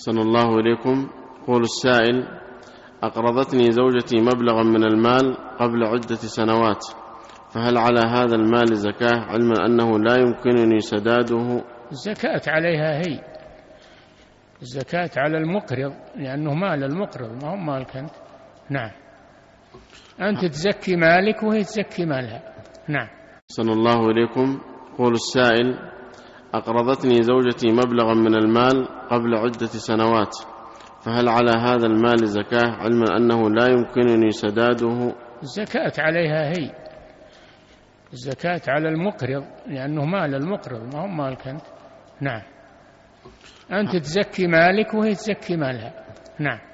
أحسن الله إليكم. يقول السائل: أقرضتني زوجتي مبلغا من المال قبل عدة سنوات، فهل على هذا المال زكاة، علما أنه لا يمكنني سداده؟ الزكاة عليها هي الزكاة على المقرض، لأنه مال المقرض، ما هو مالك أنت. نعم، أنت تزكي مالك وهي تزكي مالها. نعم. أحسن الله إليكم. يقول السائل: أقرضتني زوجتي مبلغا من المال قبل عدة سنوات، فهل على هذا المال زكاة، علما أنه لا يمكنني سداده؟ الزكاة عليها هي الزكاة على المقرض، لأنه مال المقرض، ما هو مالك أنت. نعم، أنت تزكي مالك وهي تزكي مالها. نعم.